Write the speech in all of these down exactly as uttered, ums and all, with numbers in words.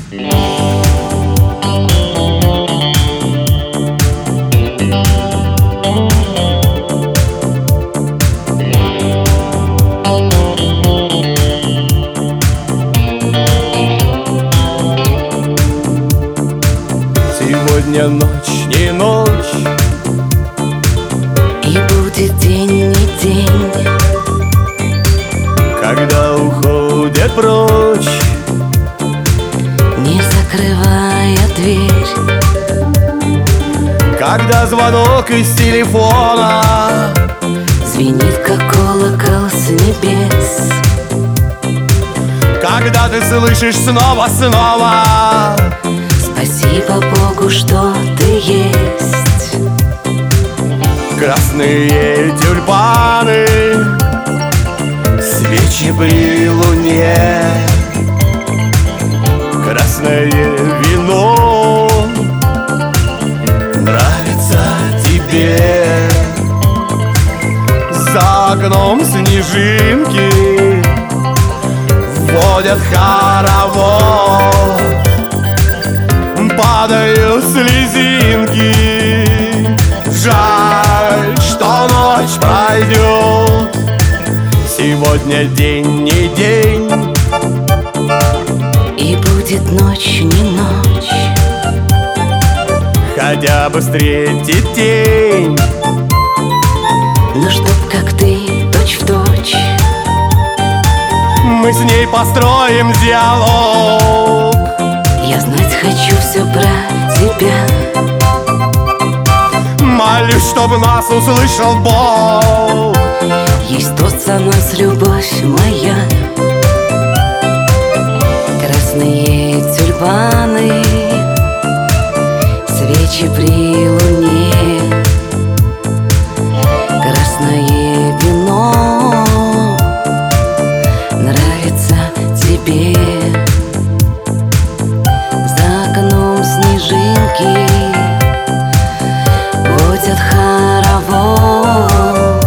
Сегодня ночь, не ночь, и будет день, не день, когда уходят прочь, не закрывая дверь. когда звонок из телефона Звенит, как колокол с небес. когда ты слышишь снова-снова: Спасибо Богу, что ты есть. красные тюльпаны, свечи при луне, красное вино нравится тебе. За окном снежинки вводят хоровод, падают слезинки. Жаль, что ночь пройдет. Сегодня день, не день, И будет ночь, не ночь, хотя бы встретить тень. но чтоб как ты, точь в точь. Мы с ней построим диалог. Я знать хочу все про тебя. Молюсь, чтоб нас услышал Бог. Есть тот за нас, любовь моя. Красные тюльпаны, свечи при луне, красное вино нравится тебе. За окном снежинки водят хоровод,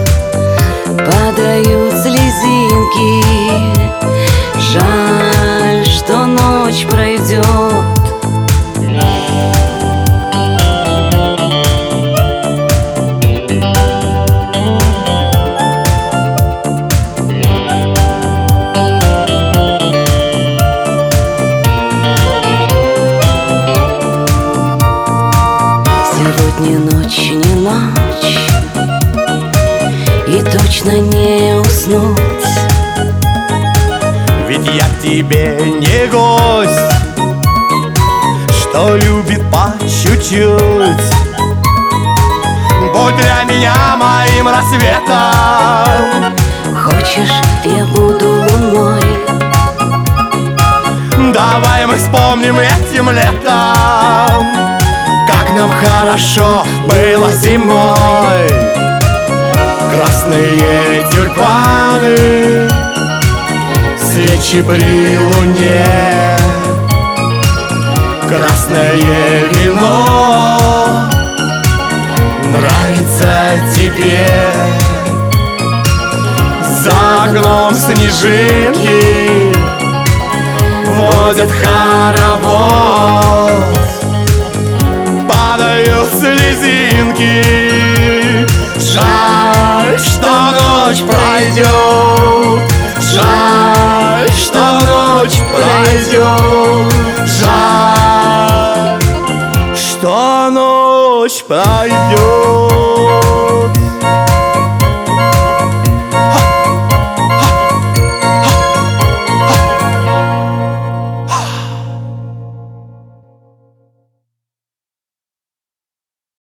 падают слезинки. Жаль, что ночь пройдет. Сегодня ночь, не ночь, и точно не уснуть. Ведь я к тебе не гость, что любит по чуть-чуть. Будь для меня моим рассветом. Хочешь, я буду луной? Давай мы вспомним этим летом, как нам хорошо было зимой. Красные тюльпаны, свечи при луне, красное вино нравится тебе. За окном снежинки водят хоровод, падают слезинки. Жаль, что ночь пройдет. Жаль, что ночь пройдет. Жаль, что ночь пройдет.